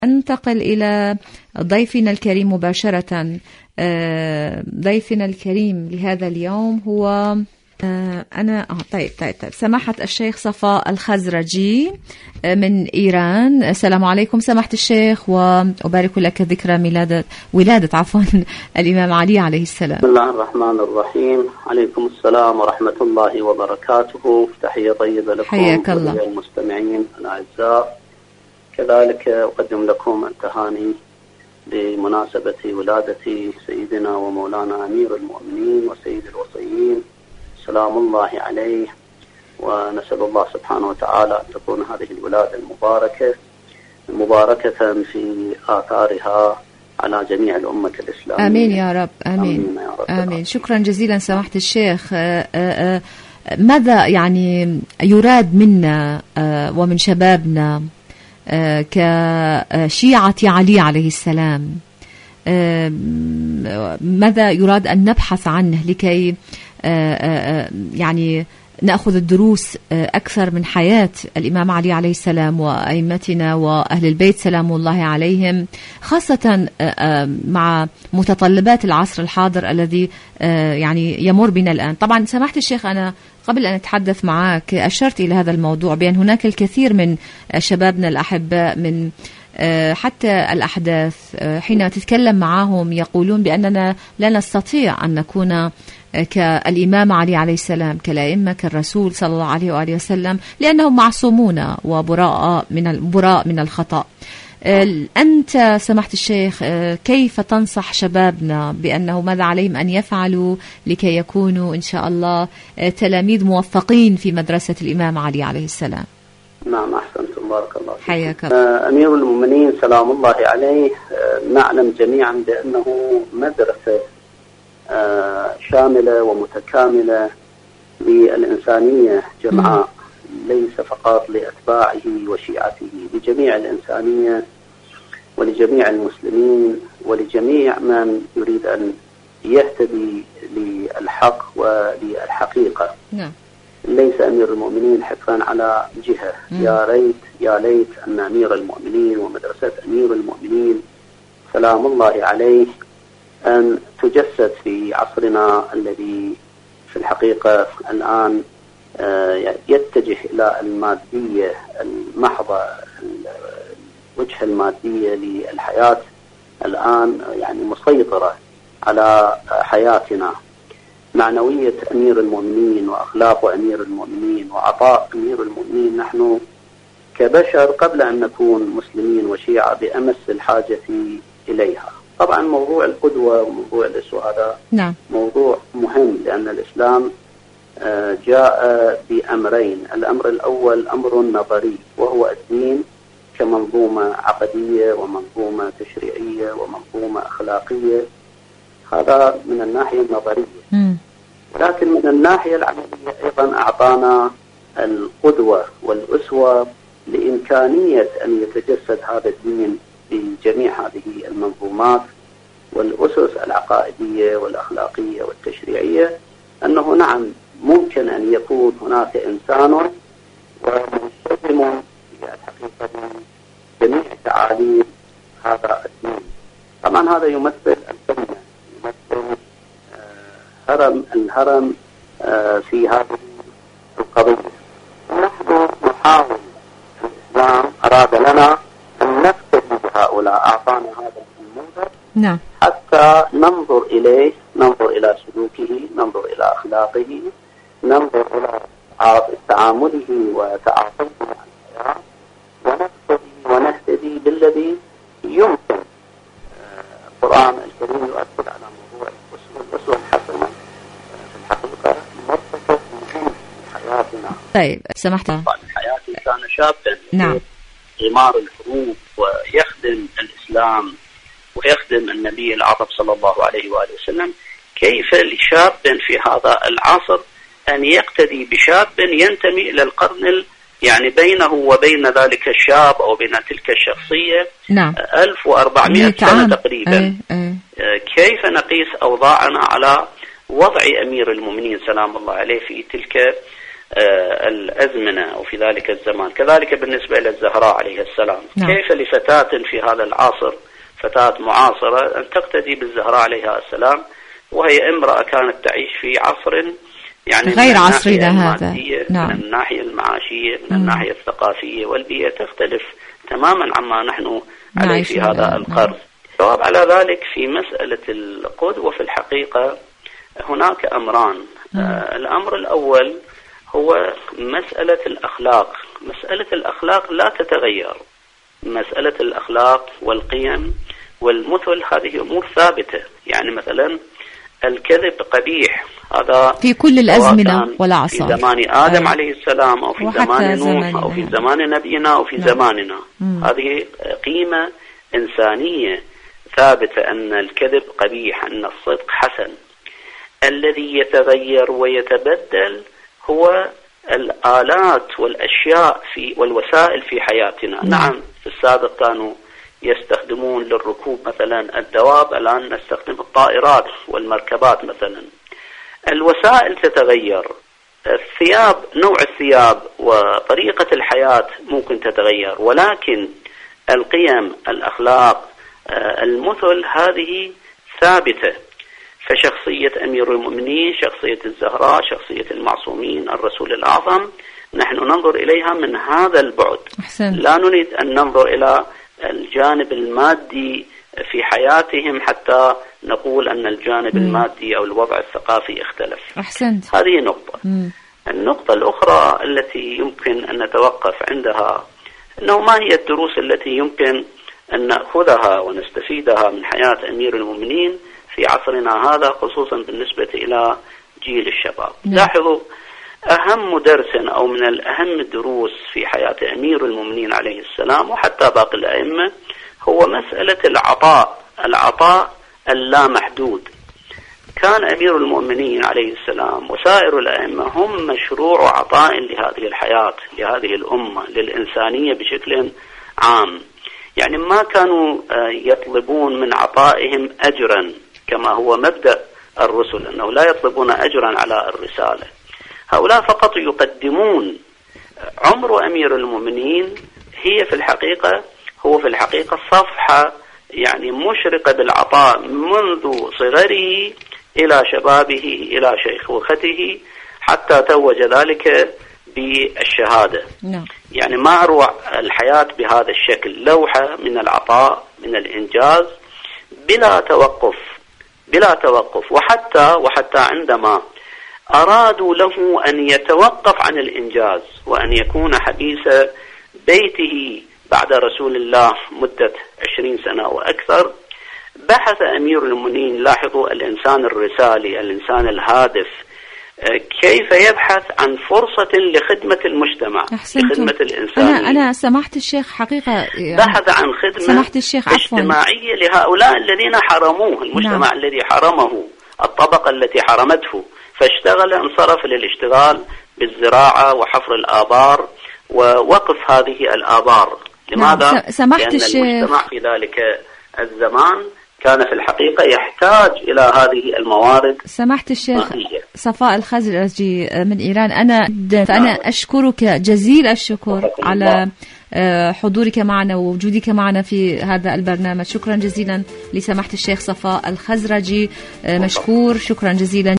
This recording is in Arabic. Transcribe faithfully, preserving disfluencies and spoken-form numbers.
أنتقل إلى ضيفنا الكريم مباشرة. ضيفنا الكريم لهذا اليوم هو أنا آه طيب طيب طيب سماحة الشيخ صفاء الخزرجي من إيران. السلام عليكم سماحة الشيخ، وأبارك لك ذكرى ميلادة ولادة عفوا الإمام علي عليه السلام. بسم الله الرحمن الرحيم. عليكم السلام ورحمة الله وبركاته. تحية طيبة لكم حياك الله المستمعين الأعزاء. كذلك أقدم لكم التهاني بمناسبة ولادة سيدنا ومولانا أمير المؤمنين وسيد الوصيين سلام الله عليه، ونسأل الله سبحانه وتعالى أن تكون هذه الولادة المباركة مباركة في آثارها على جميع الأمة الإسلامية. آمين يا رب. آمين, آمين, يا رب. آمين. شكرا جزيلا سماحة الشيخ. ماذا يعني يراد منا ومن شبابنا كشيعة علي عليه السلام؟ ماذا يراد أن نبحث عنه لكي يعني نأخذ الدروس أكثر من حياة الإمام علي عليه السلام وأئمتنا وأهل البيت سلام الله عليهم، خاصة مع متطلبات العصر الحاضر الذي يعني يمر بنا الآن؟ طبعا سماحة الشيخ، أنا قبل أن أتحدث معك أشرت إلى هذا الموضوع بأن هناك الكثير من شبابنا الأحباء من حتى الأحداث حين تتكلم معهم يقولون بأننا لا نستطيع أن نكون كالإمام علي عليه السلام، كالأئمة، كالرسول صلى الله عليه وآله وسلم، لأنهم معصومون وبراء من براء من الخطأ. أنت سماحة الشيخ كيف تنصح شبابنا بأنه ماذا عليهم أن يفعلوا لكي يكونوا إن شاء الله تلاميذ موفقين في مدرسة الإمام علي عليه السلام؟ نعم، أحسنتم، بارك الله فيكم. حياك الله. أمير المؤمنين سلام الله عليه نعلم جميعا بأنه مدرسة شاملة ومتكاملة للإنسانية جمعاء، ليس فقط لأتباعه وشيعته، لجميع الإنسانية ولجميع المسلمين ولجميع من يريد أن يهتدي للحق وللحقيقة. نعم. ليس أمير المؤمنين حكرا على جهة. مم. يا ريت يا ليت أن أمير المؤمنين ومدرسة أمير المؤمنين سلام الله عليه أن تجسد في عصرنا الذي في الحقيقة الآن يتجه إلى المادية المحضة، الوجهة المادية للحياة الآن يعني مسيطرة على حياتنا. معنوية أمير المؤمنين وأخلاق أمير المؤمنين وعطاء أمير المؤمنين نحن كبشر قبل أن نكون مسلمين وشيعة بأمس الحاجة إليها. طبعا موضوع القدوة وموضوع الأسوة هذا نعم. موضوع مهم، لأن الإسلام جاء بأمرين. الأمر الأول أمر نظري، وهو الدين كمنظومة عقدية ومنظومة تشريعية ومنظومة أخلاقية، هذا من الناحية النظرية. م. ولكن من الناحية العملية أيضا أعطانا القدوة والأسوة لإمكانية أن يتجسد هذا الدين بجميع هذه المنظومات والأسس العقائدية والأخلاقية والتشريعية، أنه نعم ممكن أن يكون هناك إنسان وملتزم في الحقيقة جميع تعاليم هذا الدين. طبعا هذا يمثل الجنة، يمثل هرم الهرم في هذه القضية. ونحن نحاول، الإسلام أراد لنا أن نفتدي بهؤلاء، أعطانا هذا النموذج نعم. حتى ننظر إليه، ننظر إلى سلوكه، ننظر إلى أخلاقه، ننظر إلى تعامله وتعاطيه مع الحياة، ونقتدي ونهتدي بالذي يمكن. القرآن الكريم يؤكد على موضوع الأسوة الحسنة في الحقيقة مرتكز مهم في حياتنا. طيب سمحت. حياتي كان شابا نعم. غمار الحروب ويخدم الإسلام ويخدم النبي العظيم صلى الله عليه وآله وسلم. كيف لشاب في هذا العصر أن يقتدي بشاب ينتمي إلى القرن يعني بينه وبين ذلك الشاب أو بين تلك الشخصية نعم. ألف وأربعمائة سنة تقريبا. أي أي. كيف نقيس أوضاعنا على وضع أمير المؤمنين سلام الله عليه في تلك الأزمنة وفي ذلك الزمان. كذلك بالنسبة إلى الزهراء عليه السلام. نعم. كيف لفتاة في هذا العصر، فتاة معاصرة، أن تقتدي بالزهراء عليها السلام وهي امرأة كانت تعيش في عصر يعني غير عصرنا هذا. نعم. من الناحية المعاشية، من م. الناحية الثقافية والبيئة تختلف تماما عما نحن عليه في هذا القرن. الجواب على ذلك في مسألة القدوة في الحقيقة هناك أمران. آه الأمر الأول هو مسألة الأخلاق. مسألة الأخلاق لا تتغير. مسألة الأخلاق والقيم والمثل هذه أمور ثابتة. يعني مثلا الكذب قبيح، هذا في كل الأزمنة والأعصار، في زمان آدم أي. عليه السلام أو في زمان نوح أو في زمان نبينا أو في نعم. زماننا. مم. هذه قيمة إنسانية ثابتة، أن الكذب قبيح، أن الصدق حسن. الذي يتغير ويتبدل هو الآلات والأشياء في والوسائل في حياتنا. نعم في السابق كانوا يستخدمون للركوب مثلا الدواب، الآن نستخدم الطائرات والمركبات مثلا. الوسائل تتغير، الثياب، نوع الثياب وطريقة الحياة ممكن تتغير، ولكن القيم، الأخلاق، المثل هذه ثابتة. فشخصية أمير المؤمنين، شخصية الزهراء، شخصية المعصومين، الرسول الأعظم، نحن ننظر إليها من هذا البعد. أحسن. لا نريد أن ننظر إلى الجانب المادي في حياتهم حتى نقول أن الجانب مم. المادي أو الوضع الثقافي اختلف. أحسنت. هذه نقطة. مم. النقطة الأخرى التي يمكن أن نتوقف عندها أنه ما هي الدروس التي يمكن أن نأخذها ونستفيدها من حياة أمير المؤمنين في عصرنا هذا، خصوصا بالنسبة إلى جيل الشباب. مم. لاحظوا أهم درس أو من الأهم الدروس في حياة أمير المؤمنين عليه السلام وحتى باقي الأئمة هو مسألة العطاء، العطاء اللامحدود. كان أمير المؤمنين عليه السلام وسائر الأئمة هم مشروع عطاء لهذه الحياة، لهذه الأمة، للإنسانية بشكل عام. يعني ما كانوا يطلبون من عطائهم أجرا كما هو مبدأ الرسل، أنه لا يطلبون أجرا على الرسالة. هؤلاء فقط يقدمون. عمر أمير المؤمنين هي في الحقيقة هو في الحقيقة صفحة يعني مشرقة بالعطاء منذ صغره إلى شبابه إلى شيخوخته حتى توج ذلك بالشهادة. نعم. يعني ما أروع الحياة بهذا الشكل، لوحة من العطاء، من الإنجاز بلا توقف، بلا توقف. وحتى وحتى عندما أرادوا له أن يتوقف عن الإنجاز وأن يكون حبيس بيته بعد رسول الله مدة عشرين سنة وأكثر، بحث أمير المؤمنين. لاحظوا الإنسان الرسالي، الإنسان الهادف، كيف يبحث عن فرصة لخدمة المجتمع، لخدمة الإنسان. أنا أنا سمحت الشيخ حقيقة يعني بحث عن خدمة سمحت الشيخ اجتماعية لهؤلاء الذين حرموه، المجتمع نعم. الذي حرمه، الطبقة التي حرمته، فاشتغل، انصرف للاشتغال بالزراعة وحفر الآبار ووقف هذه الآبار. لماذا؟ نعم. سمحت لأن الشيخ المجتمع في ذلك الزمان كان في الحقيقة يحتاج إلى هذه الموارد. سمحت الشيخ صفاء الخزرجي من إيران، أنا فأنا أشكرك جزيل الشكر على حضورك معنا ووجودك معنا في هذا البرنامج. شكرا جزيلا لسماحة الشيخ صفاء الخزرجي، مشكور، شكرا جزيلا.